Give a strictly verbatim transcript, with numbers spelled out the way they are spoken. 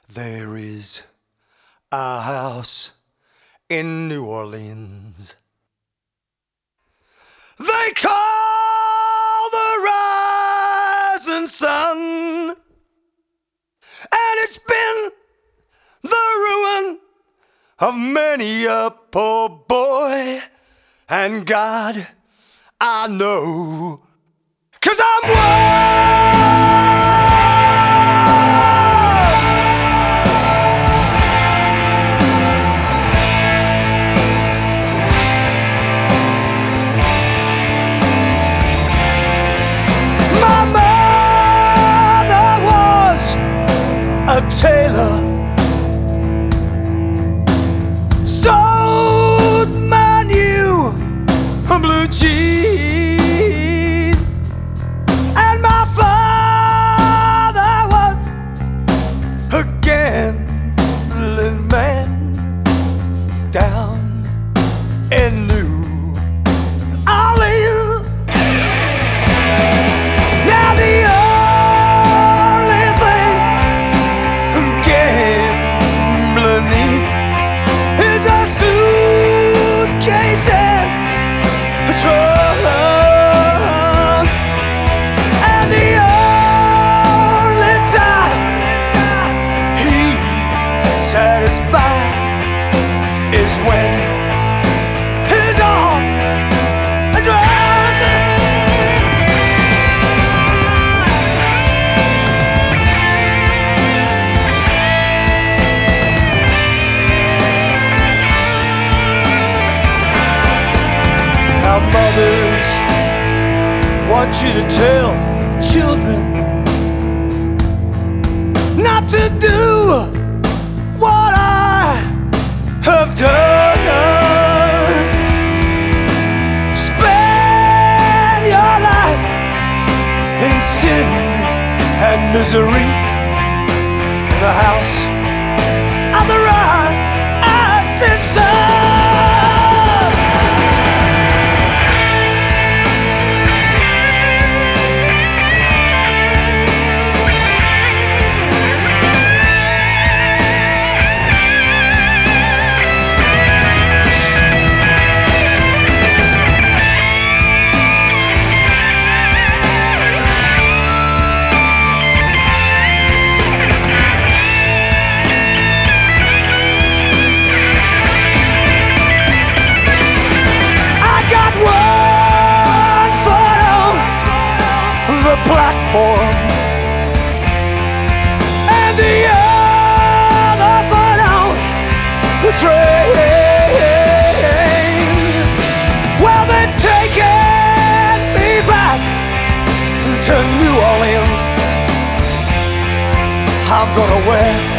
There is a house in New Orleans they call the rising sun, and it's been the ruin of many a poor boy. And God, I know, 'cause I'm one. My mother was a tailor, sewed my new blue jeans, and my father was a gambling man down in New Orleans. Now the only thing gambling needs is a suitcase and a trunk, and the only time he's satisfied is when he's on a drug. Our mothers want you to tell children not to do what I have done. Spend your life in sin and misery in the house of the rising sun. Platform, and the other foot on the train. Well, they're taking me back to New Orleans. I'm gonna wear